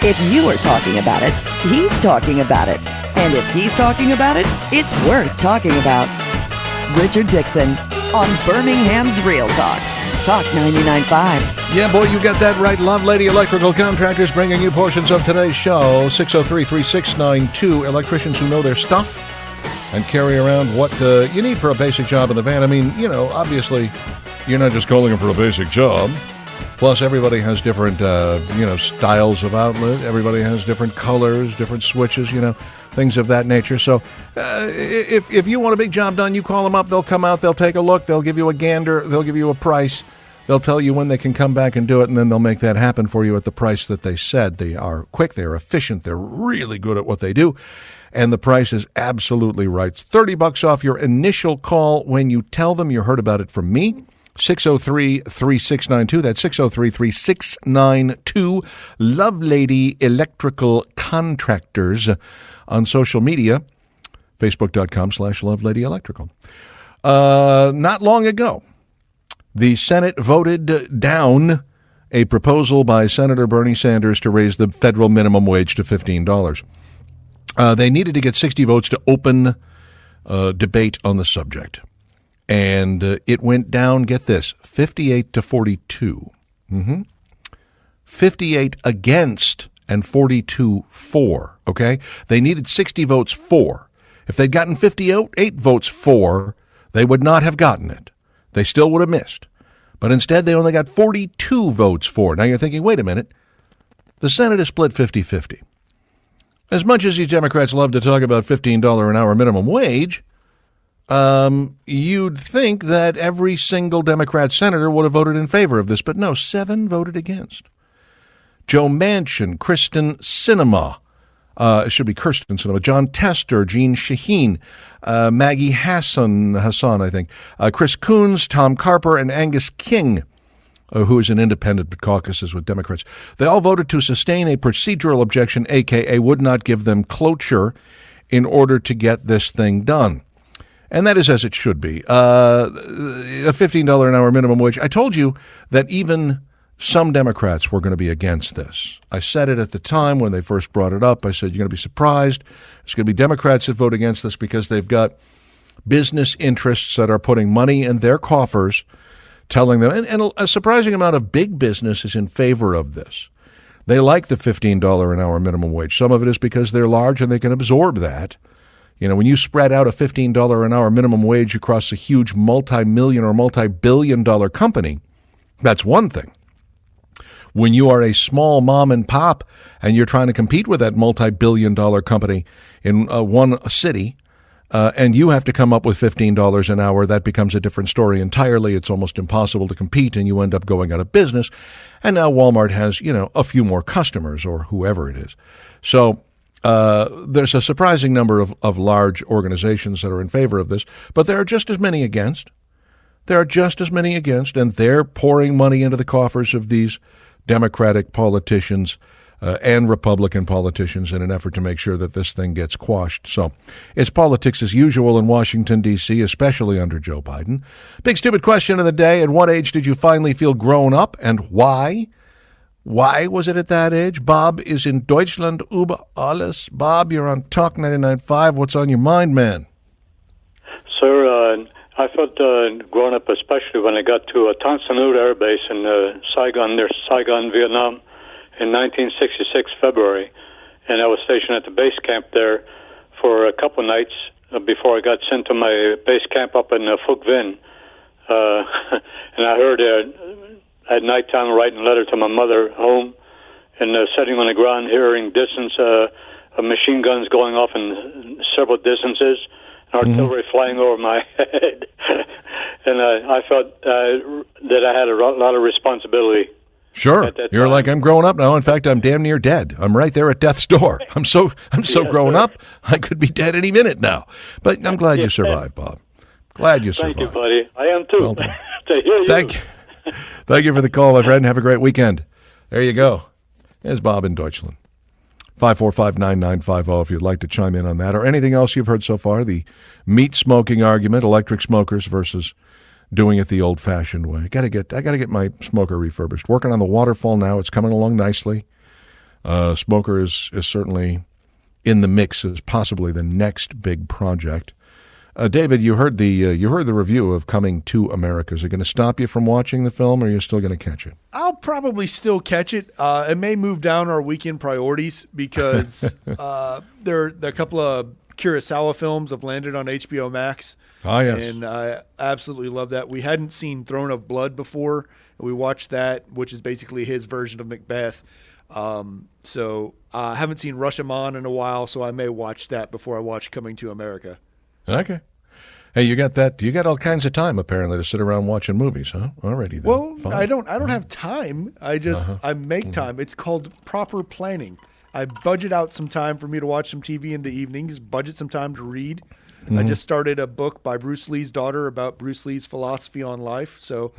If you are talking about it, he's talking about it. And if he's talking about it, it's worth talking about. Richard Dixon on Birmingham's Real Talk. Talk 99.5. Yeah, boy, you got that right. Love Lady Electrical Contractors bringing you portions of today's show. 603-3692. Electricians who know their stuff and carry around what you need for a basic job in the van. I mean, you know, obviously, you're not just calling them for a basic job. Plus, everybody has different, styles of outlet. Everybody has different colors, different switches, things of that nature. So if you want a big job done, you call them up. They'll come out. They'll take a look. They'll give you a gander. They'll give you a price. They'll tell you when they can come back and do it, and then they'll make that happen for you at the price that they said. They are quick. They're efficient. They're really good at what they do. And the price is absolutely right. It's $30 off your initial call when you tell them you heard about it from me. 603-3692. That's 603-3692. Love Lady Electrical Contractors on social media. Facebook.com/LoveLadyElectrical. Not long ago, the Senate voted down a proposal by Senator Bernie Sanders to raise the federal minimum wage to $15. They needed to get 60 votes to open debate on the subject. And it went down, get this, 58 to 42. 58 against and 42 for, okay? They needed 60 votes for. If they'd gotten 58 votes for, they would not have gotten it. They still would have missed. But instead, they only got 42 votes for. Now you're thinking, wait a minute, the Senate is split 50-50. As much as these Democrats love to talk about $15 an hour minimum wage, you'd think that every single Democrat senator would have voted in favor of this, but no, 7 voted against. Joe Manchin, Kristen Sinema, it should be Kirsten Sinema, John Tester, Jean Shaheen, Maggie Hassan, I think, Chris Coons, Tom Carper, and Angus King, who is an independent but caucuses with Democrats. They all voted to sustain a procedural objection, a.k.a. would not give them cloture in order to get this thing done. And that is as it should be. A $15 an hour minimum wage. I told you that even some Democrats were going to be against this. I said it at the time when they first brought it up. I said, you're going to be surprised. It's going to be Democrats that vote against this because they've got business interests that are putting money in their coffers, telling them, and a surprising amount of big business is in favor of this. They like the $15 an hour minimum wage. Some of it is because they're large and they can absorb that. You know, when you spread out a $15 an hour minimum wage across a huge multi-million or multi-billion-dollar company, that's one thing. When you are a small mom and pop and you're trying to compete with that multi-billion-dollar company in one city, and you have to come up with $15 an hour, that becomes a different story entirely. It's almost impossible to compete, and you end up going out of business. And now Walmart has, a few more customers or whoever it is. So there's a surprising number of large organizations that are in favor of this, but there are just as many against. There are just as many against, and they're pouring money into the coffers of these Democratic politicians and Republican politicians in an effort to make sure that this thing gets quashed. So it's politics as usual in Washington, D.C., especially under Joe Biden. Big stupid question of the day. At what age did you finally feel grown up, and why? Why was it at that age? Bob is in Deutschland über alles. Bob, you're on Talk 99.5. What's on your mind, man? Sir, I felt grown up, especially when I got to Tan Son Nhut Air Base in Saigon, near Saigon, Vietnam, in 1966, February. And I was stationed at the base camp there for a couple nights before I got sent to my base camp up in Phuoc Vinh. And I heard at nighttime writing a letter to my mother home and sitting on the ground, hearing distance machine guns going off in several distances, artillery flying over my head. And I felt that I had a lot of responsibility. Sure. You're like, I'm growing up now. In fact, I'm damn near dead. I'm right there at death's door. I'm so grown up, I could be dead any minute now. But I'm glad you survived, Bob. Glad you survived. Thank you, buddy. I am too. Well done. To hear you. Thank you. Thank you for the call, my friend. Have a great weekend. There you go. There's Bob in Deutschland. 545-9950 if you'd like to chime in on that or anything else you've heard so far. The meat smoking argument, electric smokers versus doing it the old-fashioned way. I gotta get my smoker refurbished. Working on the waterfall now. It's coming along nicely. Smoker is certainly in the mix as possibly the next big project. David, you heard the review of Coming to America. Is it going to stop you from watching the film, or are you still going to catch it? I'll probably still catch it. It may move down our weekend priorities because there are a couple of Kurosawa films have landed on HBO Max. Ah, yes. And I absolutely love that. We hadn't seen Throne of Blood before. We watched that, which is basically his version of Macbeth. So I haven't seen Rashomon in a while, so I may watch that before I watch Coming to America. Okay. Hey, you got that? You got all kinds of time apparently to sit around watching movies, huh? Alrighty then. Well, Fine. I don't have time. I make time. It's called proper planning. I budget out some time for me to watch some TV in the evenings, budget some time to read. I just started a book by Bruce Lee's daughter about Bruce Lee's philosophy on life. So,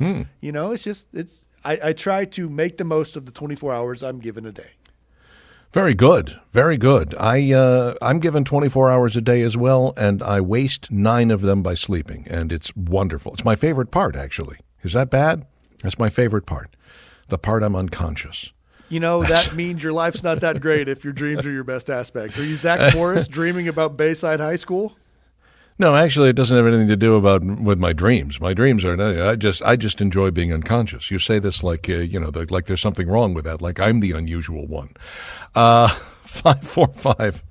I try to make the most of the 24 hours I'm given a day. Very good. Very good. I'm given 24 hours a day as well, and I waste 9 of them by sleeping, and it's wonderful. It's my favorite part, actually. Is that bad? That's my favorite part. The part I'm unconscious. That means your life's not that great if your dreams are your best aspect. Are you Zach Morris dreaming about Bayside High School? No, actually, it doesn't have anything to do with my dreams. My dreams are I just enjoy being unconscious. You say this like like there's something wrong with that, like I'm the unusual one. 545-9950,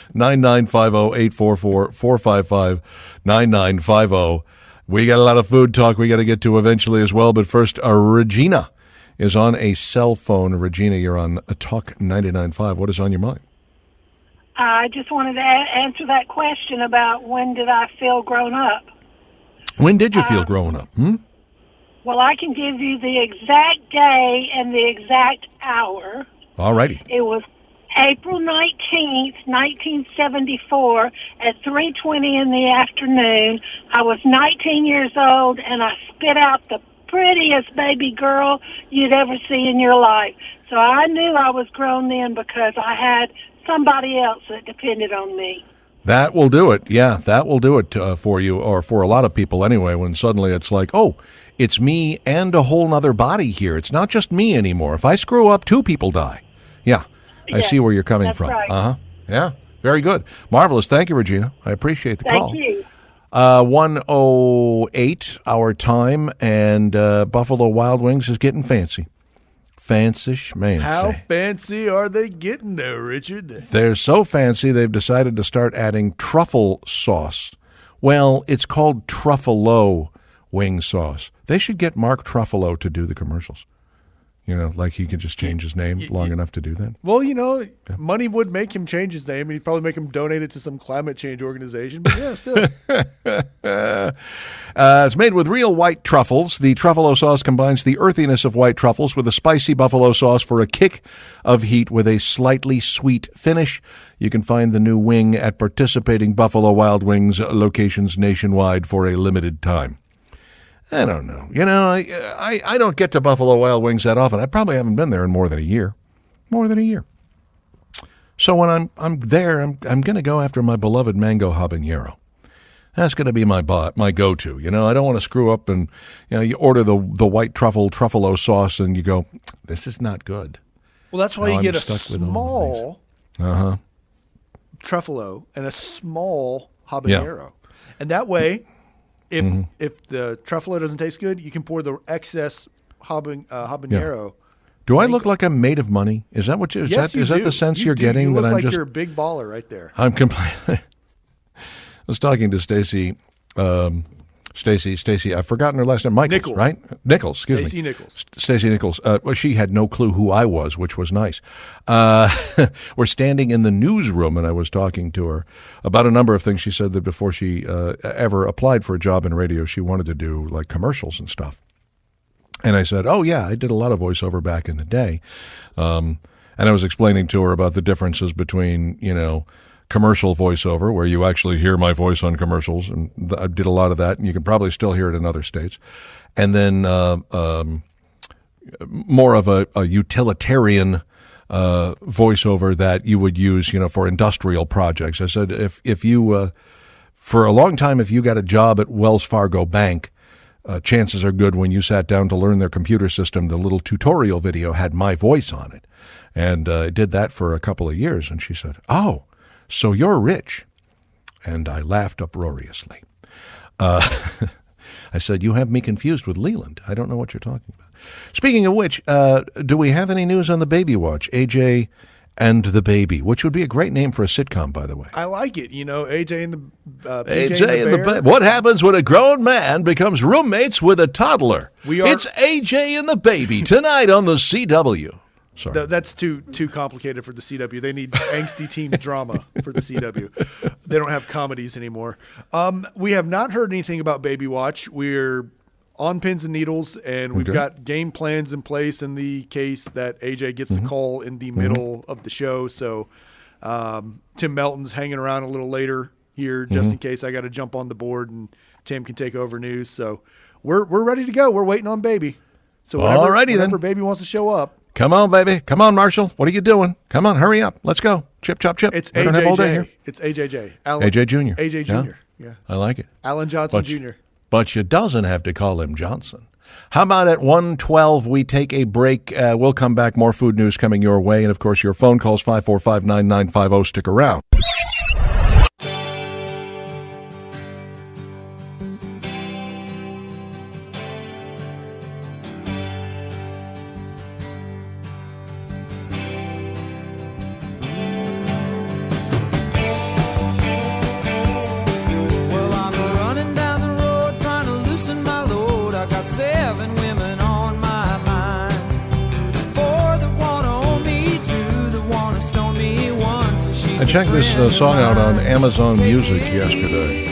844-455-9950. We got a lot of food talk we got to get to eventually as well, but first, Regina is on a cell phone. Regina, you're on Talk 99.5. What is on your mind? I just wanted to answer that question about when did I feel grown up. When did you feel grown up? Well, I can give you the exact day and the exact hour. All righty. It was April 19th, 1974 at 3:20 in the afternoon. I was 19 years old, and I spit out the prettiest baby girl you'd ever see in your life. So I knew I was grown then because I had somebody else that depended on me. That will do it. Yeah, that will do it for you, or for a lot of people anyway, when suddenly it's like, oh, it's me and a whole nother body here. It's not just me anymore. If I screw up, 2 people die. Yeah, I see where you're coming from. Right. Uh-huh. Yeah, very good. Marvelous. Thank you, Regina. I appreciate the call. Thank you. 1:08 our time, and Buffalo Wild Wings is getting fancy. Fancy-schmancy. How fancy are they getting there, Richard? They're so fancy they've decided to start adding truffle sauce. Well, it's called Truffalo wing sauce. They should get Mark Truffalo to do the commercials. Like he could just change his name long enough to do that. Well, money would make him change his name, and he'd probably make him donate it to some climate change organization. But yeah, still. It's made with real white truffles. The Truffalo sauce combines the earthiness of white truffles with a spicy buffalo sauce for a kick of heat with a slightly sweet finish. You can find the new wing at participating Buffalo Wild Wings locations nationwide for a limited time. I don't know. I don't get to Buffalo Wild Wings that often. I probably haven't been there in more than a year. So when I'm there, I'm going to go after my beloved mango habanero. That's going to be my go-to. I don't want to screw up and you order the white truffalo sauce and you go, this is not good. Well, that's why you get a small truffalo and a small habanero, and that way. If the truffalo doesn't taste good, you can pour the excess habanero. Do I look like I'm made of money? Is that what is that the sense you're getting? You look that like you're a big baller right there. I'm completely. I was talking to Stacy. I've forgotten her last name. Nichols. Right? Nichols. Excuse me. Stacy Nichols. Well, she had no clue who I was, which was nice. We're standing in the newsroom, and I was talking to her about a number of things. She said that before she ever applied for a job in radio, she wanted to do like commercials and stuff. And I said, oh, yeah, I did a lot of voiceover back in the day. And I was explaining to her about the differences between, commercial voiceover, where you actually hear my voice on commercials, and I did a lot of that, and you can probably still hear it in other states. And then more of a utilitarian voiceover that you would use, for industrial projects. I said, if you, for a long time, if you got a job at Wells Fargo Bank, chances are good when you sat down to learn their computer system, the little tutorial video had my voice on it. And I did that for a couple of years. And she said, "Oh, so you're rich." And I laughed uproariously. I said, "You have me confused with Leland. I don't know what you're talking about." Speaking of which, do we have any news on the Baby Watch? AJ and the Baby, which would be a great name for a sitcom, by the way. I like it. You know, AJ and the AJ and the Bear. What happens when a grown man becomes roommates with a toddler? It's AJ and the Baby tonight on the CW. Sorry. That's too complicated for the CW. They need angsty teen drama for the CW. They don't have comedies anymore. We have not heard anything about Baby Watch. We're on pins and needles, and we've got game plans in place in the case that AJ gets the call in the middle of the show. So Tim Melton's hanging around a little later here just in case I got to jump on the board and Tim can take over news. So we're ready to go. We're waiting on Baby. So whenever Baby wants to show up. Come on, baby. Come on, Marshall. What are you doing? Come on, hurry up. Let's go. Chip, chop, chip. It's AJJ. It's AJJ. AJ Jr. AJ Jr. Yeah. I like it. Alan Johnson Jr. But you doesn't have to call him Johnson. How about at 1:12 we take a break? We'll come back. More food news coming your way. And, of course, your phone calls, 545-9950. Stick around. Check this song out on Amazon Music yesterday.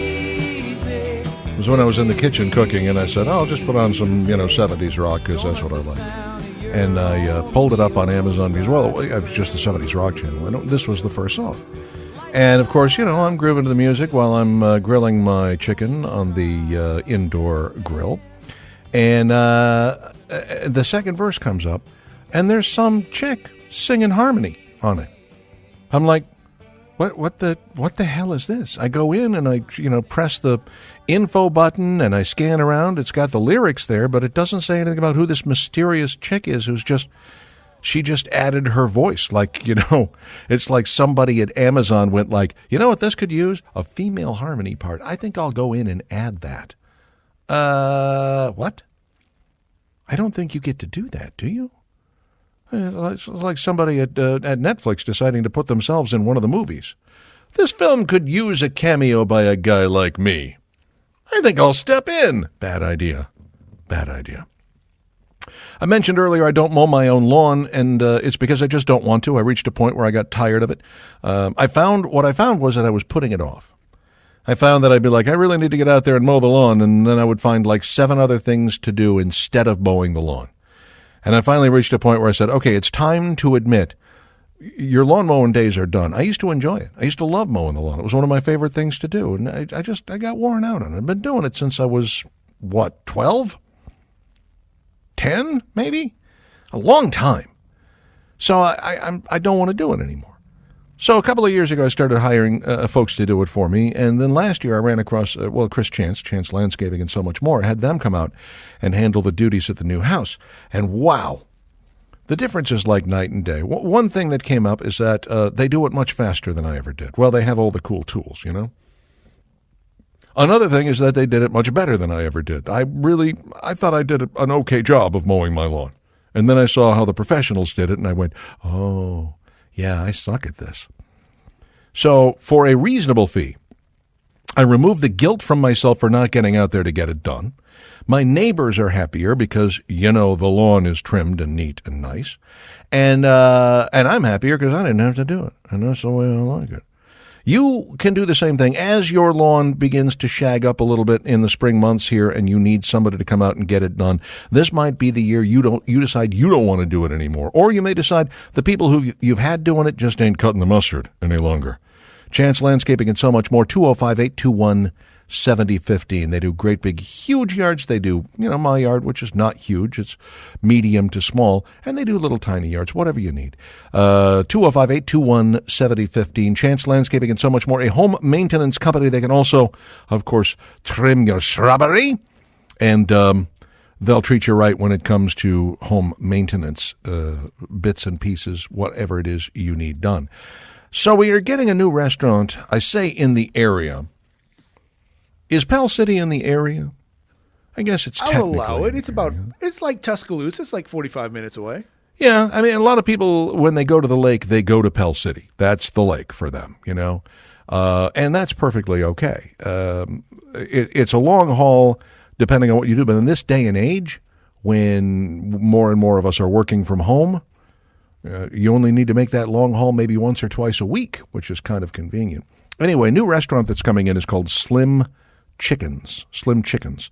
It was when I was in the kitchen cooking, and I said, I'll just put on some, 70s rock, because that's what I like. And I pulled it up on Amazon Music. Well, it was just the 70s rock channel. This was the first song. And, of course, I'm grooving to the music while I'm grilling my chicken on the indoor grill. And the second verse comes up, and there's some chick singing harmony on it. I'm like, what the hell is this? I go in and I, press the info button and I scan around. It's got the lyrics there, but it doesn't say anything about who this mysterious chick is she just added her voice. Like, it's like somebody at Amazon went like, you know what this could use? A female harmony part. I think I'll go in and add that. What? I don't think you get to do that, do you? It's like somebody at Netflix deciding to put themselves in one of the movies. This film could use a cameo by a guy like me. I think I'll step in. Bad idea. Bad idea. I mentioned earlier I don't mow my own lawn, and it's because I just don't want to. I reached a point where I got tired of it. What I found was that I was putting it off. I found that I'd be like, I really need to get out there and mow the lawn, and then I would find like 7 other things to do instead of mowing the lawn. And I finally reached a point where I said, okay, it's time to admit your lawn mowing days are done. I used to enjoy it. I used to love mowing the lawn. It was one of my favorite things to do. And I got worn out on it. I've been doing it since I was, 12? 10, maybe? A long time. So I don't want to do it anymore. So a couple of years ago, I started hiring folks to do it for me. And then last year, I ran across, Chris Chance Landscaping and so much more. I had them come out and handle the duties at the new house. And wow, the difference is like night and day. One thing that came up is that they do it much faster than I ever did. Well, they have all the cool tools, Another thing is that they did it much better than I ever did. I thought I did an okay job of mowing my lawn. And then I saw how the professionals did it, and I went, oh, yeah, I suck at this. So for a reasonable fee, I removed the guilt from myself for not getting out there to get it done. My neighbors are happier because, the lawn is trimmed and neat and nice. And I'm happier because I didn't have to do it. And that's the way I like it. You can do the same thing. As your lawn begins to shag up a little bit in the spring months here and you need somebody to come out and get it done, this might be the year you decide you don't want to do it anymore. Or you may decide the people who you've had doing it just ain't cutting the mustard any longer. Chance Landscaping and so much more, 205-821-7015. They do great big huge yards. They do, my yard, which is not huge. It's medium to small. And they do little tiny yards, whatever you need. 205-821-7015. Chance Landscaping and so much more. A home maintenance company. They can also, of course, trim your shrubbery. And they'll treat you right when it comes to home maintenance, bits and pieces, whatever it is you need done. So we are getting a new restaurant, I say in the area. Is Pell City in the area? I guess it's technically. I'll allow it. It's like Tuscaloosa. It's like 45 minutes away. Yeah, I mean, a lot of people, when they go to the lake, they go to Pell City. That's the lake for them, and that's perfectly okay. It's a long haul, depending on what you do. But in this day and age, when more and more of us are working from home, you only need to make that long haul maybe once or twice a week, which is kind of convenient. Anyway, a new restaurant that's coming in is called Slim Chickens. Slim Chickens.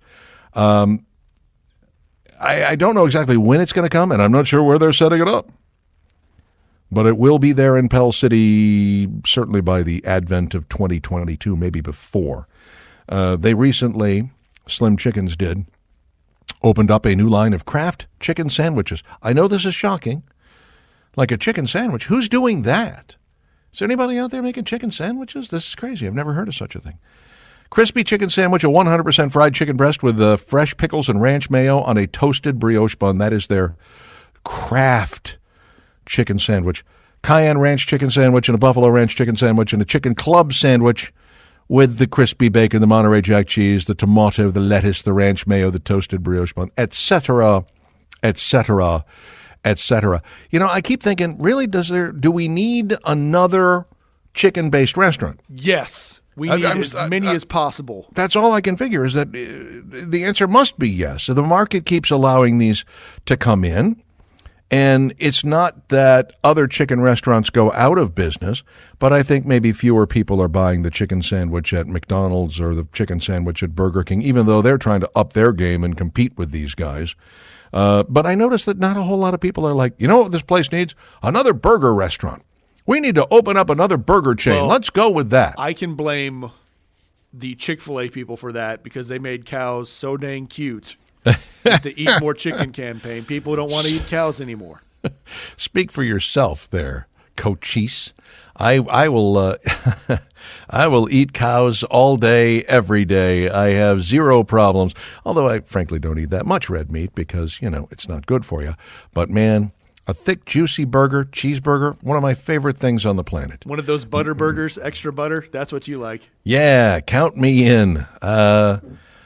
I don't know exactly when it's going to come, and I'm not sure where they're setting it up. But it will be there in Pell City, certainly by the advent of 2022, maybe before. They recently, Slim Chickens did, opened up a new line of Kraft chicken sandwiches. I know this is shocking. Like a chicken sandwich. Who's doing that? Is there anybody out there making chicken sandwiches? This is crazy. I've never heard of such a thing. Crispy chicken sandwich, a 100% fried chicken breast with fresh pickles and ranch mayo on a toasted brioche bun. That is their Kraft chicken sandwich. Cayenne ranch chicken sandwich and a buffalo ranch chicken sandwich and a chicken club sandwich with the crispy bacon, the Monterey Jack cheese, the tomato, the lettuce, the ranch mayo, the toasted brioche bun, etc., etc., etc. I keep thinking, really, do we need another chicken-based restaurant? Yes. We need as many as possible. That's all I can figure is that the answer must be yes. So the market keeps allowing these to come in, and it's not that other chicken restaurants go out of business, but I think maybe fewer people are buying the chicken sandwich at McDonald's or the chicken sandwich at Burger King, even though they're trying to up their game and compete with these guys. But I noticed that not a whole lot of people are like, what this place needs? Another burger restaurant. We need to open up another burger chain. Well, let's go with that. I can blame the Chick-fil-A people for that because they made cows so dang cute with the Eat More Chicken campaign. People don't want to eat cows anymore. Speak for yourself there, Cochise. I will I will eat cows all day, every day. I have zero problems, although I frankly don't eat that much red meat because, it's not good for you. But, man, a thick, juicy burger, cheeseburger, one of my favorite things on the planet. One of those butter burgers, extra butter, that's what you like. Yeah, count me in. I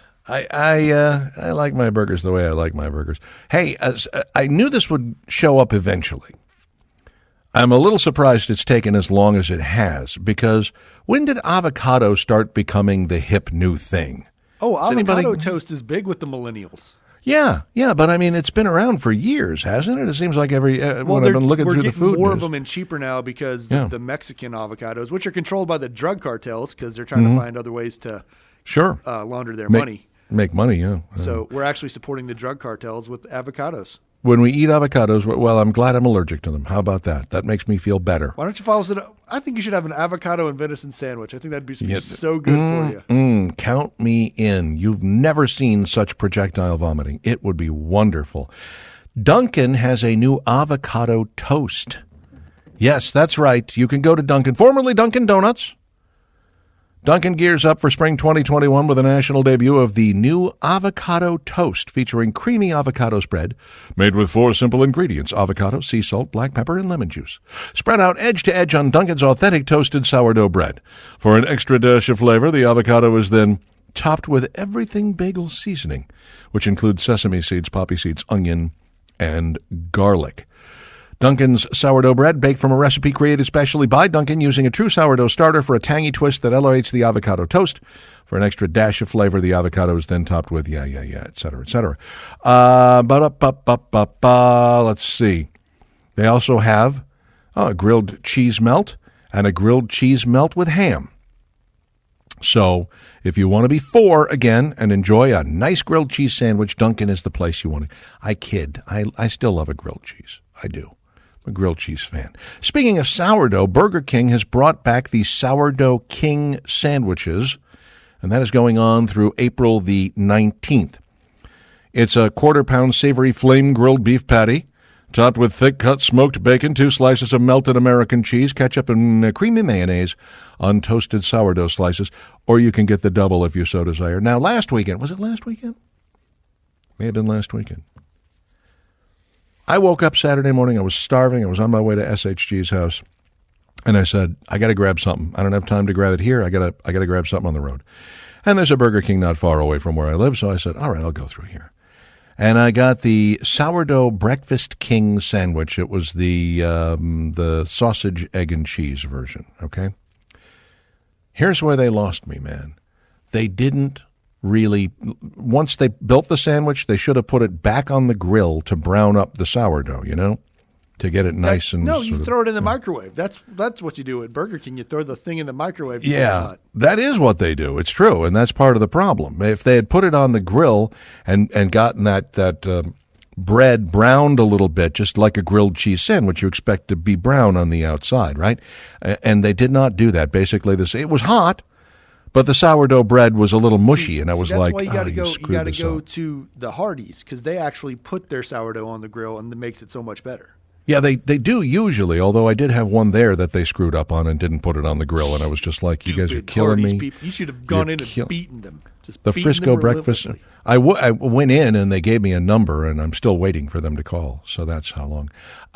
like my burgers the way I like my burgers. Hey, I knew this would show up eventually. I'm a little surprised it's taken as long as it has, because when did avocado start becoming the hip new thing? Oh, avocado toast is big with the millennials. Yeah, but I mean, it's been around for years, hasn't it? It seems like when I've been looking through the food more news. of them and cheaper now because the Mexican avocados, which are controlled by the drug cartels because they're trying to find other ways to launder their money. Make money, yeah. So we're actually supporting the drug cartels with avocados. When we eat avocados, well, I'm glad I'm allergic to them. How about that? That makes me feel better. Why don't you follow it up? I think you should have an avocado and venison sandwich. I think that'd be so good for you. Count me in. You've never seen such projectile vomiting. It would be wonderful. Dunkin' has a new avocado toast. Yes, that's right. You can go to Dunkin', formerly Dunkin' Donuts. Dunkin' gears up for spring 2021 with a national debut of the new avocado toast featuring creamy avocado spread made with 4 simple ingredients: avocado, sea salt, black pepper, and lemon juice. Spread out edge to edge on Dunkin's authentic toasted sourdough bread. For an extra dash of flavor, the avocado is then topped with everything bagel seasoning, which includes sesame seeds, poppy seeds, onion, and garlic. Dunkin's sourdough bread, baked from a recipe created specially by Dunkin' using a true sourdough starter for a tangy twist that elevates the avocado toast. For an extra dash of flavor, the avocado is then topped with et cetera, et cetera. Let's see. They also have a grilled cheese melt and a grilled cheese melt with ham. So if you want to be 4 again and enjoy a nice grilled cheese sandwich, Dunkin' is the place you want to. I kid. I still love a grilled cheese. I do. I'm a grilled cheese fan. Speaking of sourdough, Burger King has brought back the Sourdough King sandwiches, and that is going on through April the 19th. It's a 1/4-pound savory flame-grilled beef patty, topped with thick-cut smoked bacon, 2 slices of melted American cheese, ketchup, and creamy mayonnaise on toasted sourdough slices, or you can get the double if you so desire. Now, was it last weekend? May have been last weekend. I woke up Saturday morning. I was starving. I was on my way to SHG's house. And I said, I got to grab something. I don't have time to grab it here. I got to grab something on the road. And there's a Burger King not far away from where I live. So I said, all right, I'll go through here. And I got the sourdough breakfast king sandwich. It was the sausage, egg, and cheese version, okay? Here's where they lost me, man. They didn't really, once they built the sandwich, they should have put it back on the grill to brown up the sourdough, you know, to get it nice and no, you throw it in the microwave. That's what you do at Burger King. You throw the thing in the microwave. Yeah, that is what they do. It's true, and that's part of the problem. If they had put it on the grill and gotten that bread browned a little bit, just like a grilled cheese sandwich, you expect to be brown on the outside, right? And they did not do that. Basically, it was hot, but the sourdough bread was a little mushy, and I was like, "That's why you got to go. You got to go up. to the Hardee's because they actually put their sourdough on the grill, and it makes it so much better." Yeah, they do usually, although I did have one there that they screwed up on and didn't put it on the grill, and I was just like, you guys are killing me. People. You should have gone in and beaten them. The Frisco breakfast. I went in, and they gave me a number, and I'm still waiting for them to call, so that's how long.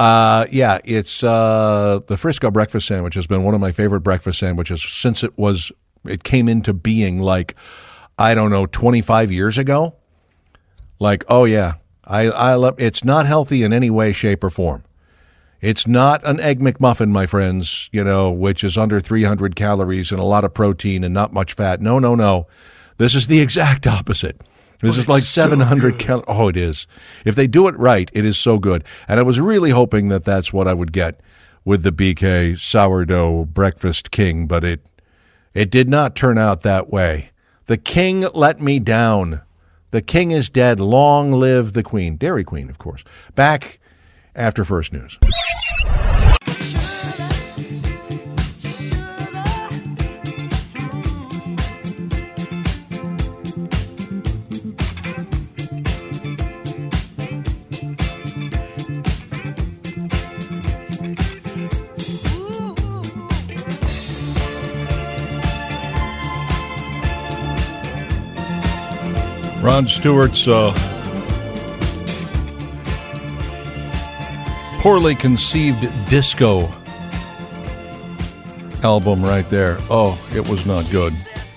It's the Frisco breakfast sandwich has been one of my favorite breakfast sandwiches since it came into being, like, I don't know, 25 years ago. Like, oh, yeah, I love it's not healthy in any way, shape, or form. It's not an Egg McMuffin, my friends, you know, which is under 300 calories and a lot of protein and not much fat. No. This is the exact opposite. This is like 700 calories. Oh, it is. If they do it right, it is so good. And I was really hoping that that's what I would get with the BK sourdough breakfast king, but it did not turn out that way. The king let me down. The king is dead. Long live the queen. Dairy Queen, of course. Back after First News. Rod Stewart's poorly conceived disco album right there. Oh, it was not good.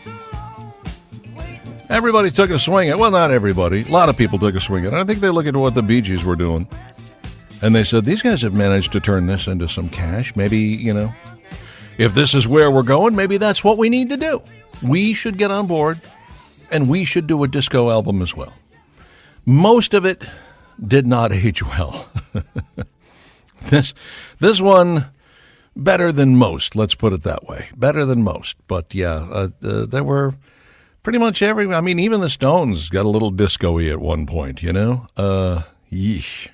Everybody took a swing at it. Well, not everybody. A lot of people took a swing at it. I think they looked at what the Bee Gees were doing. And they said, these guys have managed to turn this into some cash. Maybe, you know, if this is where we're going, maybe that's what we need to do. We should get on board, and we should do a disco album as well. Most of it did not age well. This one, better than most, let's put it that way. Better than most. But, yeah, there were pretty much I mean, even the Stones got a little disco-y at one point, you know? Yeesh.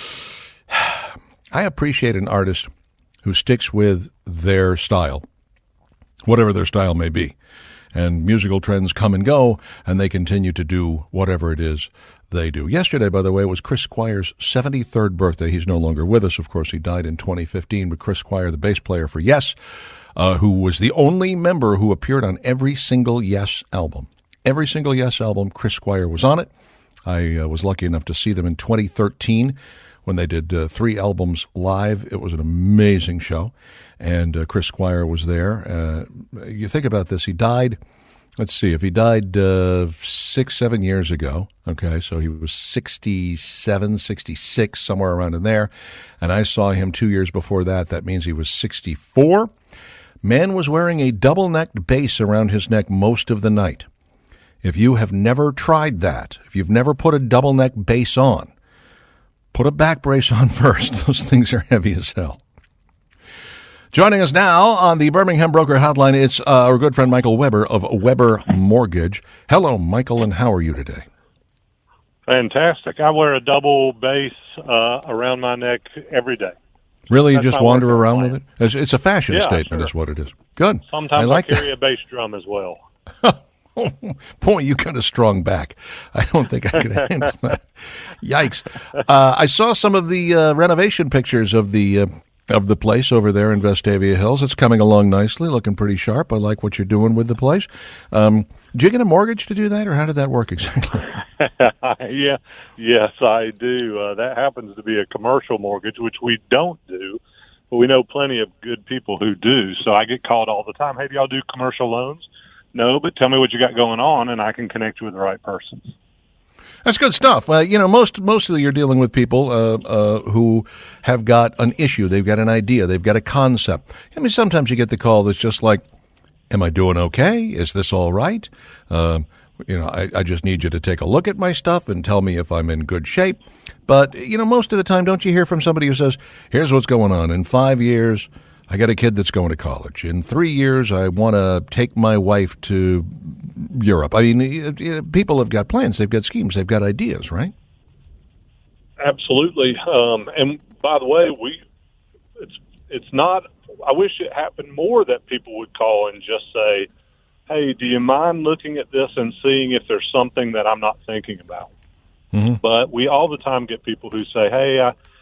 I appreciate an artist who sticks with their style, whatever their style may be. And musical trends come and go, and they continue to do whatever it is they do. Yesterday, by the way, was Chris Squire's 73rd birthday. He's no longer with us. Of course, he died in 2015. But Chris Squire, the bass player for Yes, who was the only member who appeared on every single Yes album. Every single Yes album, Chris Squire was on it. I was lucky enough to see them in 2013 when they did 3 albums live. It was an amazing show. And Chris Squire was there. You think about this. He died, let's see, if he died 6-7 years ago, okay, so he was 67, 66, somewhere around in there. And I saw him 2 years before that. That means he was 64. Man was wearing a double-necked bass around his neck most of the night. If you have never tried that, if you've never put a double-neck bass on, put a back brace on first. Those things are heavy as hell. Joining us now on the Birmingham Broker Hotline, it's our good friend Michael Weber of Weber Mortgage. Hello, Michael, and how are you today? Fantastic. I wear a double bass around my neck every day. Really? You just wander around with it? It's a fashion statement, sure. Is what it is. Good. Sometimes I carry a bass drum as well. Boy, you got a strong back. I don't think I could handle that. Yikes. I saw some of the renovation pictures of the of the place over there in Vestavia Hills. It's coming along nicely, looking pretty sharp. I like what you're doing with the place. Did you get a mortgage to do that, or how did that work exactly? Yes, I do. That happens to be a commercial mortgage, which we don't do, but we know plenty of good people who do. So I get called all the time, hey, do y'all do commercial loans? No, but tell me what you got going on, and I can connect you with the right person. That's good stuff. Mostly you're dealing with people who have got an issue. They've got an idea. They've got a concept. I mean, sometimes you get the call that's just like, am I doing okay? Is this all right? I just need you to take a look at my stuff and tell me if I'm in good shape. But, most of the time, don't you hear from somebody who says, here's what's going on. In 5 years, I got a kid that's going to college. In 3 years, I want to take my wife to Europe. I mean, people have got plans. They've got schemes. They've got ideas, right? Absolutely. And by the way, it's not, I wish it happened more that people would call and just say, hey, do you mind looking at this and seeing if there's something that I'm not thinking about? Mm-hmm. But we all the time get people who say, hey,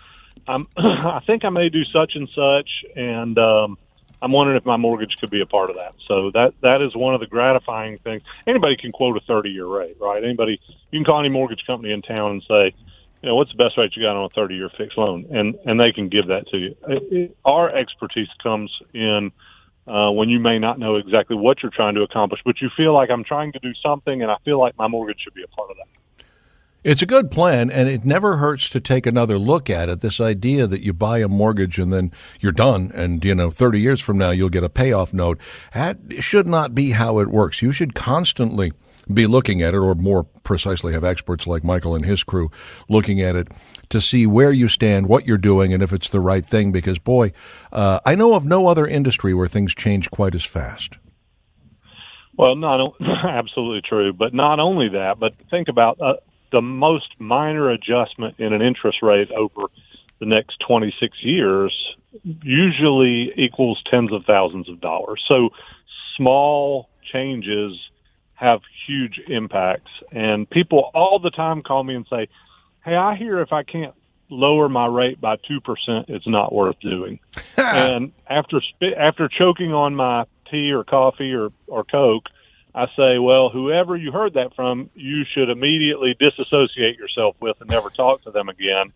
I think I may do such and such, and I'm wondering if my mortgage could be a part of that. So that is one of the gratifying things. Anybody can quote a 30-year rate, right? You can call any mortgage company in town and say, what's the best rate you got on a 30-year fixed loan? And they can give that to you. Our expertise comes in when you may not know exactly what you're trying to accomplish, but you feel like I'm trying to do something, and I feel like my mortgage should be a part of that. It's a good plan, and it never hurts to take another look at it. This idea that you buy a mortgage and then you're done, and 30 years from now you'll get a payoff note. That should not be how it works. You should constantly be looking at it, or more precisely have experts like Michael and his crew looking at it to see where you stand, what you're doing, and if it's the right thing. Because, boy, I know of no other industry where things change quite as fast. Well, absolutely true. But not only that, but think about the most minor adjustment in an interest rate over the next 26 years usually equals tens of thousands of dollars. So small changes have huge impacts. And people all the time call me and say, hey, I hear if I can't lower my rate by 2%, it's not worth doing. And after choking on my tea or coffee or Coke, I say, well, whoever you heard that from, you should immediately disassociate yourself with and never talk to them again.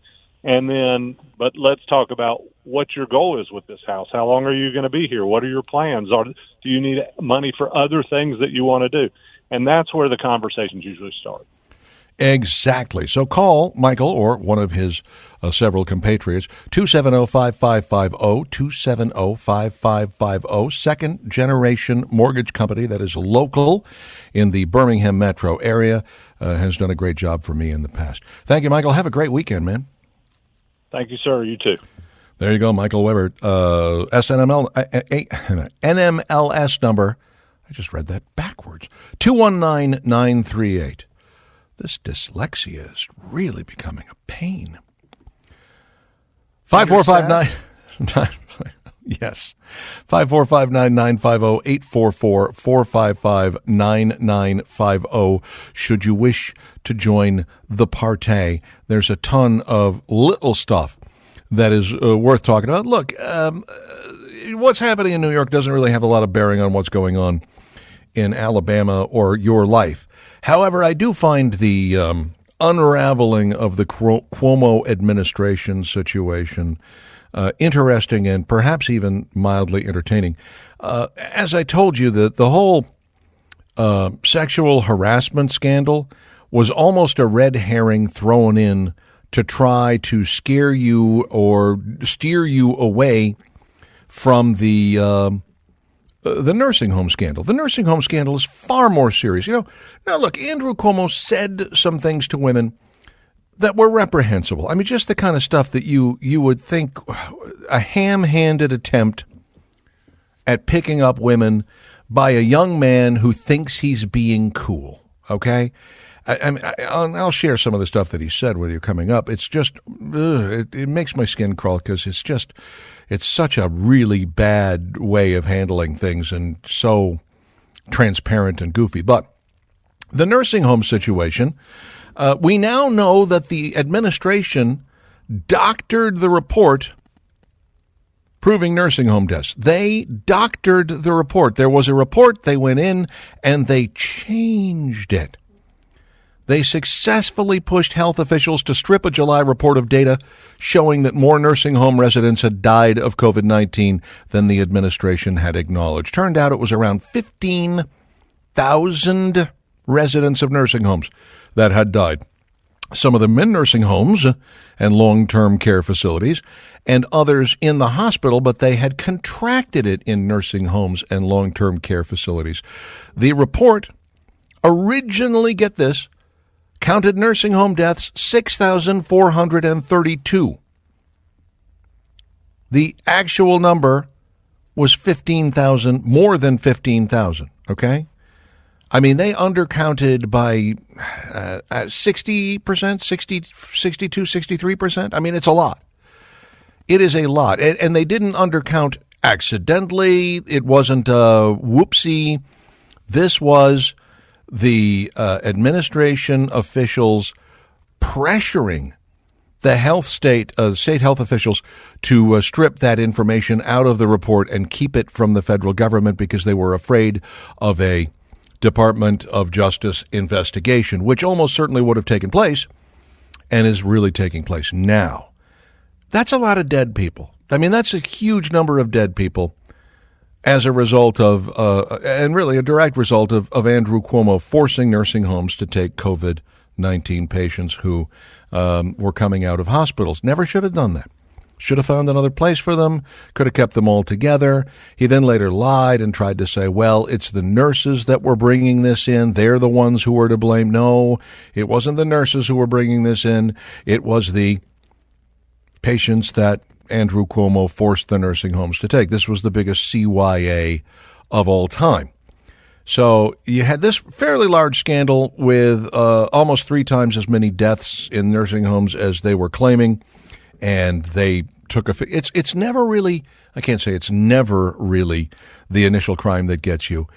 But let's talk about what your goal is with this house. How long are you going to be here? What are your plans? Do you need money for other things that you want to do? And that's where the conversations usually start. Exactly. So call Michael or one of his several compatriots, 270-5550, 270-5550, second-generation mortgage company that is local in the Birmingham metro area, has done a great job for me in the past. Thank you, Michael. Have a great weekend, man. Thank you, sir. You too. There you go, Michael Weber. NMLS number, I just read that backwards, 219938. This dyslexia is really becoming a pain. 5459. Yes. 545-9950, 844-455-9950. Should you wish to join the party, there's a ton of little stuff that is worth talking about. Look, what's happening in New York doesn't really have a lot of bearing on what's going on in Alabama or your life. However, I do find the unraveling of the Cuomo administration situation interesting and perhaps even mildly entertaining. As I told you, the whole sexual harassment scandal was almost a red herring thrown in to try to scare you or steer you away from the nursing home scandal. The nursing home scandal is far more serious. Now look, Andrew Cuomo said some things to women that were reprehensible. I mean, just the kind of stuff that you would think a ham-handed attempt at picking up women by a young man who thinks he's being cool, okay? I'll share some of the stuff that he said with you coming up. It's just, it makes my skin crawl because it's such a really bad way of handling things and so transparent and goofy. But the nursing home situation, we now know that the administration doctored the report proving nursing home deaths. They doctored the report. There was a report. They went in and they changed it. They successfully pushed health officials to strip a July report of data showing that more nursing home residents had died of COVID-19 than the administration had acknowledged. Turned out it was around 15,000 residents of nursing homes that had died. Some of them in nursing homes and long-term care facilities, and others in the hospital, but they had contracted it in nursing homes and long-term care facilities. The report originally, get this, counted nursing home deaths 6,432. The actual number was 15,000, more than 15,000, okay? I mean, they undercounted by 60%, 60, 62, 63%. I mean, it's a lot. It is a lot. And they didn't undercount accidentally. It wasn't a whoopsie. This was the administration officials pressuring the state health officials to strip that information out of the report and keep it from the federal government because they were afraid of a Department of Justice investigation, which almost certainly would have taken place and is really taking place now. That's a lot of dead people. I mean, that's a huge number of dead people as a result of, and really a direct result of Andrew Cuomo forcing nursing homes to take COVID-19 patients who were coming out of hospitals. Never should have done that. Should have found another place for them, could have kept them all together. He then later lied and tried to say, well, it's the nurses that were bringing this in. They're the ones who were to blame. No, it wasn't the nurses who were bringing this in. It was the patients that Andrew Cuomo forced the nursing homes to take. This was the biggest CYA of all time. So you had this fairly large scandal with almost 3 times as many deaths in nursing homes as they were claiming. And they took it's never really, I can't say it's never really the initial crime that gets you.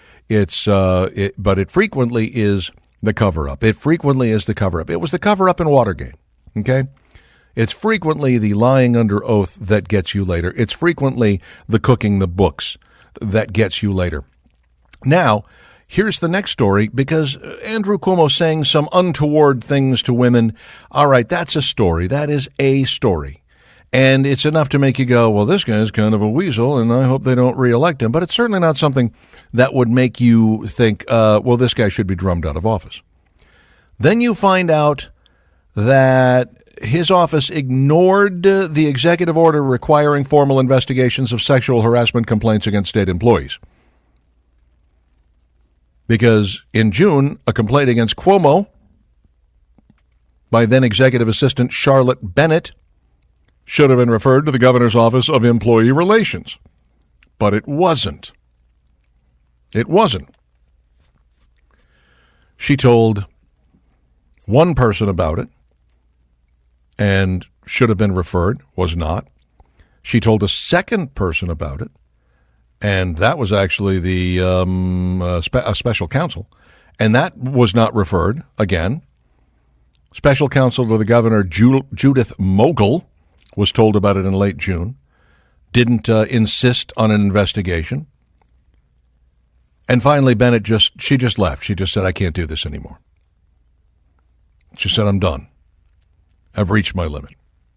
But it frequently is the cover-up. It frequently is the cover-up. It was the cover-up in Watergate, okay? It's frequently the lying under oath that gets you later. It's frequently the cooking the books that gets you later. Now, here's the next story, because Andrew Cuomo saying some untoward things to women. All right, that's a story. That is a story. And it's enough to make you go, well, this guy's kind of a weasel, and I hope they don't reelect him. But it's certainly not something that would make you think, well, this guy should be drummed out of office. Then you find out that his office ignored the executive order requiring formal investigations of sexual harassment complaints against state employees. Because in June, a complaint against Cuomo by then Executive Assistant Charlotte Bennett should have been referred to the governor's Office of Employee Relations. But it wasn't. It wasn't. She told one person about it and should have been referred, was not. She told a second person about it, and that was actually the a special counsel, and that was not referred again. Special counsel to the governor, Judith Mogul, was told about it in late June, didn't insist on an investigation. And finally, Bennett just left. She just said, I can't do this anymore. She said, I'm done. I've reached my limit.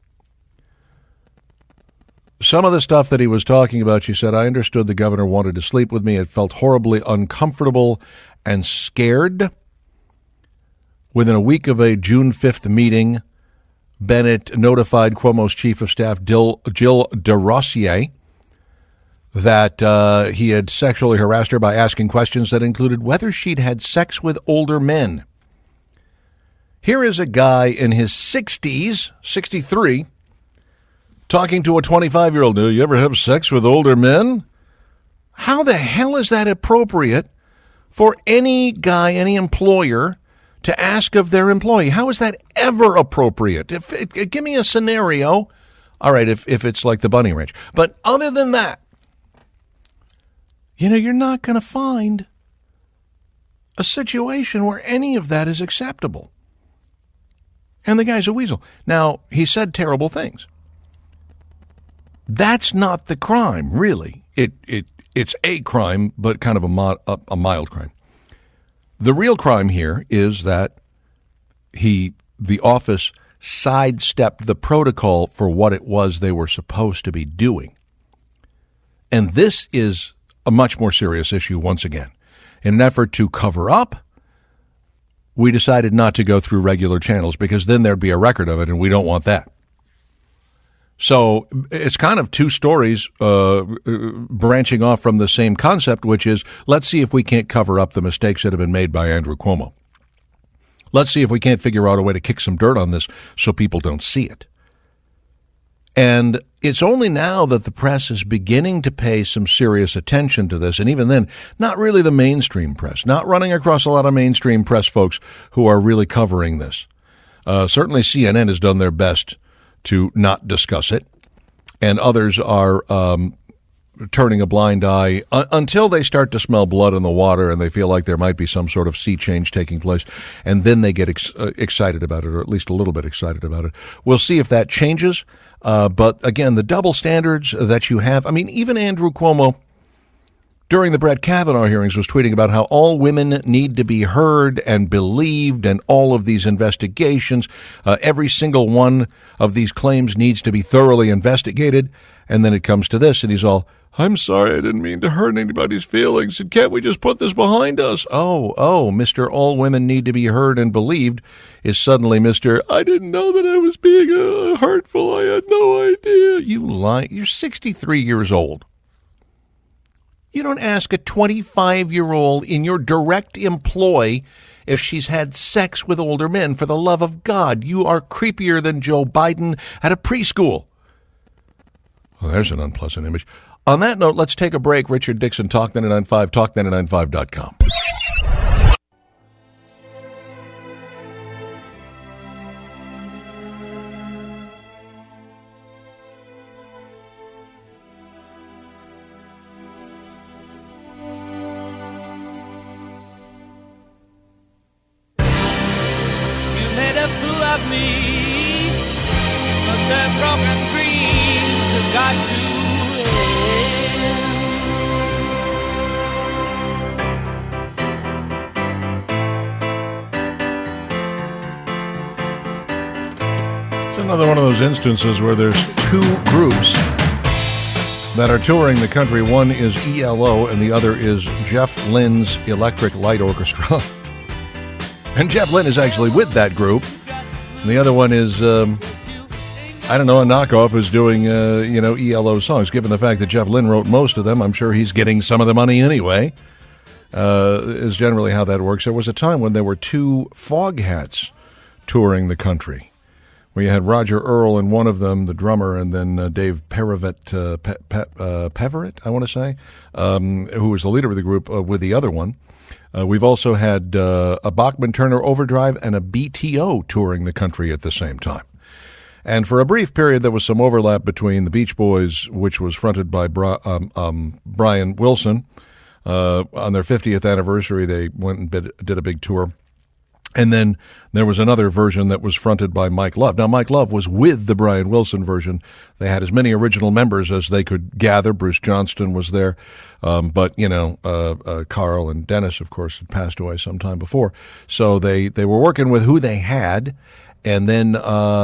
Some of the stuff that he was talking about, she said, I understood the governor wanted to sleep with me. It felt horribly uncomfortable and scared. Within a week of a June 5th meeting, Bennett notified Cuomo's chief of staff, Jill DeRosier, that he had sexually harassed her by asking questions that included whether she'd had sex with older men. Here is a guy in his 60s, 63, talking to a 25-year-old. Do you ever have sex with older men? How the hell is that appropriate for any guy, any employer, to ask of their employee? How is that ever appropriate? Give me a scenario. All right, if it's like the bunny ranch. But other than that, you're not going to find a situation where any of that is acceptable. And the guy's a weasel. Now, he said terrible things. That's not the crime, really. It's a crime, but kind of a mild crime. The real crime here is that the office sidestepped the protocol for what it was they were supposed to be doing. And this is a much more serious issue once again. In an effort to cover up, we decided not to go through regular channels because then there'd be a record of it, and we don't want that. So it's kind of two stories branching off from the same concept, which is let's see if we can't cover up the mistakes that have been made by Andrew Cuomo. Let's see if we can't figure out a way to kick some dirt on this so people don't see it. And it's only now that the press is beginning to pay some serious attention to this, and even then, not really the mainstream press, not running across a lot of mainstream press folks who are really covering this. Certainly CNN has done their best to not discuss it, and others are turning a blind eye until they start to smell blood in the water and they feel like there might be some sort of sea change taking place, and then they get excited about it, or at least a little bit excited about it. We'll see if that changes, but again, the double standards that you have, I mean, even Andrew Cuomo during the Brett Kavanaugh hearings was tweeting about how all women need to be heard and believed, and all of these investigations, every single one of these claims needs to be thoroughly investigated. And then it comes to this, and he's all, I'm sorry, I didn't mean to hurt anybody's feelings, and can't we just put this behind us? Oh, Mr. All Women Need to Be Heard and Believed is suddenly Mr. I didn't know that I was being hurtful, I had no idea. You lie. You're 63 years old. You don't ask a 25-year-old in your direct employ if she's had sex with older men. For the love of God, you are creepier than Joe Biden at a preschool. Well, there's an unpleasant image. On that note, let's take a break. Richard Dixon, Talk 99.5, talk995.com. Another one of those instances where there's two groups that are touring the country. One is ELO and the other is Jeff Lynne's Electric Light Orchestra. And Jeff Lynne is actually with that group. And the other one is, a knockoff who's doing, ELO songs. Given the fact that Jeff Lynne wrote most of them, I'm sure he's getting some of the money anyway, is generally how that works. There was a time when there were two Foghats touring the country, where you had Roger Earl in one of them, the drummer, and then Dave Peverett, I want to say, who was the leader of the group with the other one. We've also had a Bachman-Turner Overdrive and a BTO touring the country at the same time. And for a brief period, there was some overlap between the Beach Boys, which was fronted by Brian Wilson. On their 50th anniversary, they went and did a big tour. And then there was another version that was fronted by Mike Love. Now, Mike Love was with the Brian Wilson version. They had as many original members as they could gather. Bruce Johnston was there. But Carl and Dennis, of course, had passed away some time before. So they were working with who they had. And then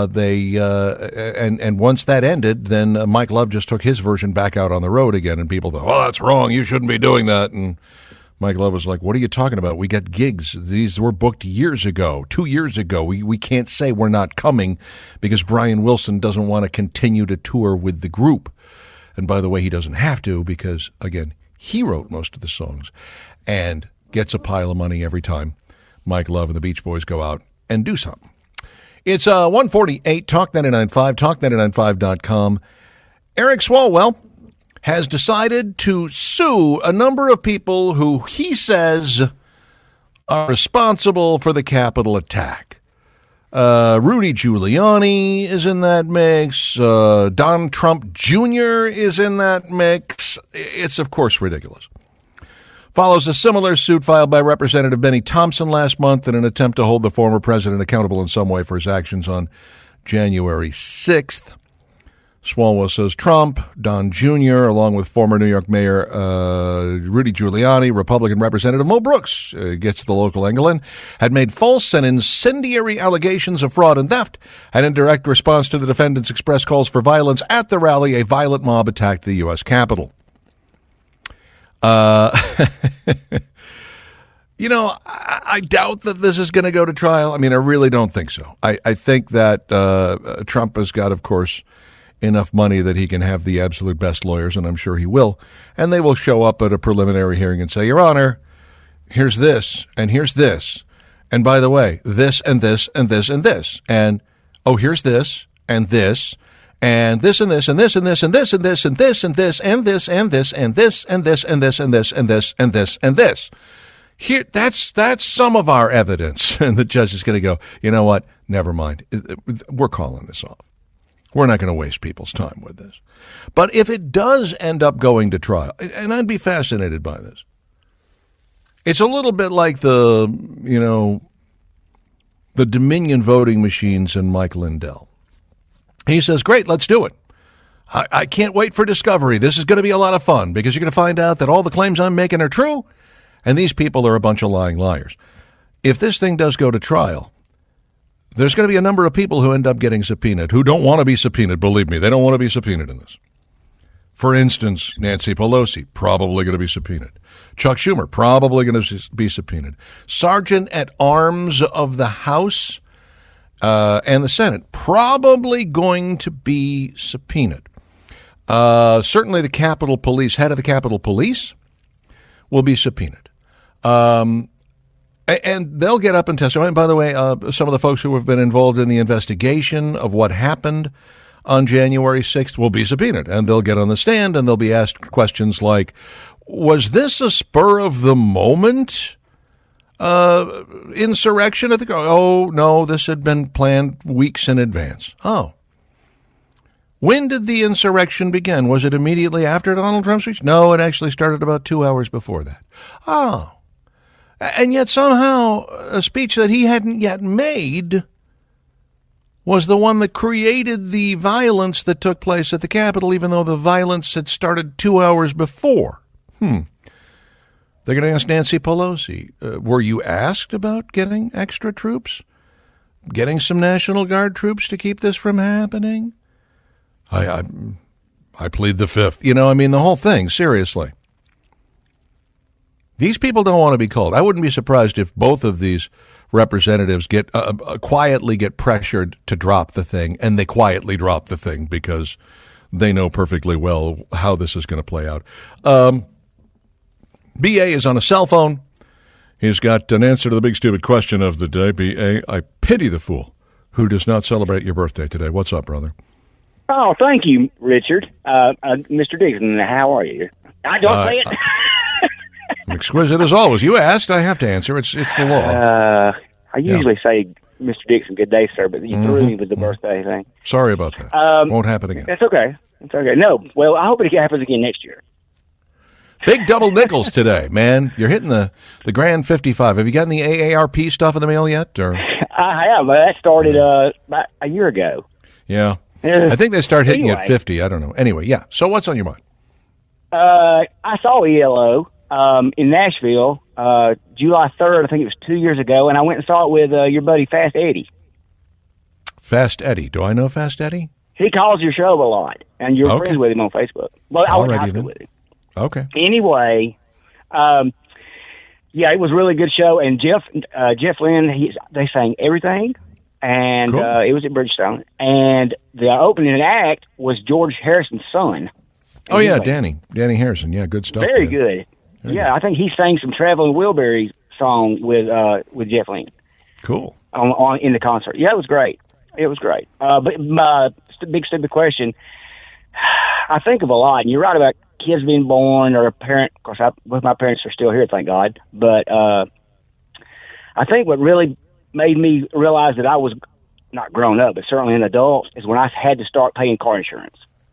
and once that ended, then Mike Love just took his version back out on the road again. And people thought, well, that's wrong. You shouldn't be doing that. And Mike Love was like, what are you talking about? We got gigs. These were booked years ago, 2 years ago. We can't say we're not coming because Brian Wilson doesn't want to continue to tour with the group. And by the way, he doesn't have to because, again, he wrote most of the songs and gets a pile of money every time Mike Love and the Beach Boys go out and do something. It's 148, Talk 99.5, talk995.com. Eric Swalwell has decided to sue a number of people who he says are responsible for the Capitol attack. Rudy Giuliani is in that mix. Don Trump Jr. is in that mix. It's, of course, ridiculous. Follows a similar suit filed by Representative Benny Thompson last month in an attempt to hold the former president accountable in some way for his actions on January 6th. Swalwell says Trump, Don Jr., along with former New York Mayor Rudy Giuliani, Republican Representative Mo Brooks, gets the local angle in, had made false and incendiary allegations of fraud and theft. And in direct response to the defendants' express calls for violence at the rally, a violent mob attacked the U.S. Capitol. You know, I doubt that this is going to go to trial. I mean, I really don't think so. I think that Trump has got, of course, enough money that he can have the absolute best lawyers, and I'm sure he will. And they will show up at a preliminary hearing and say, Your Honor, here's this, and here's this. And by the way, this and this and this and this. And, oh, here's this and this. And this and this and this and this and this and this and this and this and this and this and this and this and this and this and this and this and this. Here, that's some of our evidence. And the judge is going to go, you know what? Never mind. We're calling this off. We're not going to waste people's time with this. But if it does end up going to trial, and I'd be fascinated by this, it's a little bit like the Dominion voting machines and Mike Lindell. He says, great, let's do it. I can't wait for discovery. This is going to be a lot of fun because you're going to find out that all the claims I'm making are true, and these people are a bunch of lying liars. If this thing does go to trial, there's going to be a number of people who end up getting subpoenaed who don't want to be subpoenaed. Believe me, they don't want to be subpoenaed in this. For instance, Nancy Pelosi, probably going to be subpoenaed. Chuck Schumer, probably going to be subpoenaed. Sergeant at Arms of the House and the Senate, probably going to be subpoenaed. Certainly the Capitol Police, head of the Capitol Police, will be subpoenaed. And they'll get up and testify. And by the way, some of the folks who have been involved in the investigation of what happened on January 6th will be subpoenaed. And they'll get on the stand and they'll be asked questions like, was this a spur of the moment insurrection? Oh, no, this had been planned weeks in advance. Oh. When did the insurrection begin? Was it immediately after Donald Trump's speech? No, it actually started about 2 hours before that. Oh. And yet somehow a speech that he hadn't yet made was the one that created the violence that took place at the Capitol, even though the violence had started 2 hours before. They're going to ask Nancy Pelosi, were you asked about getting extra troops? Getting some National Guard troops to keep this from happening? I plead the fifth. You know, I mean, the whole thing, seriously. These people don't want to be called. I wouldn't be surprised if both of these representatives get quietly get pressured to drop the thing, and they quietly drop the thing because they know perfectly well how this is going to play out. B.A. is on a cell phone. He's got an answer to the big stupid question of the day. B.A., I pity the fool who does not celebrate your birthday today. What's up, brother? Oh, thank you, Richard. Mr. Dixon, how are you? I don't say it. I'm exquisite as always. You asked, I have to answer. It's the law. I usually say, Mr. Dixon, good day, sir, but you threw me with the birthday thing. Sorry about that. Won't happen again. That's okay. It's okay. No, well, I hope it happens again next year. Big double nickels today, man. You're hitting the grand 55. Have you gotten the AARP stuff in the mail yet? Or? I have. That started about a year ago. Yeah. I think they start hitting at 50. I don't know. Anyway, yeah. So what's on your mind? I saw ELO in Nashville July 3rd. I think it was 2 years ago, and I went and saw it with your buddy Fast Eddie. Fast Eddie. Do I know Fast Eddie? He calls your show a lot, and you're friends with him on Facebook. Well, I went to high school with him. Okay. Anyway, yeah, it was a really good show, and Jeff Lynne, they sang everything. And cool. It was at Bridgestone. And the opening act was George Harrison's son. Oh, yeah, Danny Harrison. Yeah, good stuff. Very good. Yeah, I think he sang some Traveling Wilburys song with Jeff Lynne. Cool. In the concert. Yeah, it was great. It was great. But my big stupid question, I think of a lot, and you're right about kids being born or a parent. Of course, both my parents are still here, thank God. But I think what really made me realize that I was not grown up, but certainly an adult, is when I had to start paying car insurance.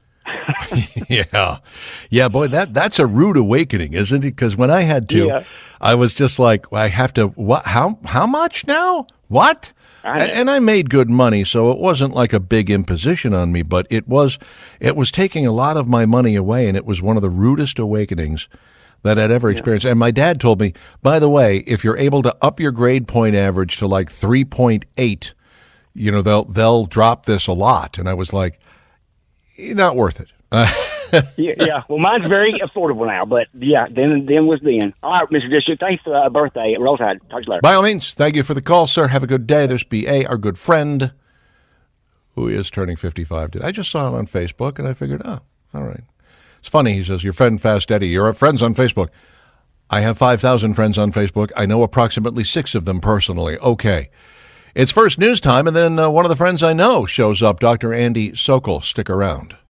Yeah, boy, that's a rude awakening, isn't it? Because when I had to, I was just like, I have to. What? How much now? What? And I made good money, so it wasn't like a big imposition on me, but it was taking a lot of my money away, and it was one of the rudest awakenings that I'd ever experienced. And my dad told me, by the way, if you're able to up your grade point average to like 3.8, they'll drop this a lot. And I was like, not worth it. yeah. Well, mine's very affordable now, but then was then. All right, Mr. Dixon, thanks for the birthday at Rolltide. Talk to you later. By all means, thank you for the call, sir. Have a good day. There's B.A., our good friend, who is turning 55 today. I just saw it on Facebook, and I figured, all right. It's funny, he says, your friend Fast Eddie, you're friends on Facebook. I have 5,000 friends on Facebook. I know approximately 6 of them personally. Okay. It's first news time, and then one of the friends I know shows up, Dr. Andy Sokol. Stick around.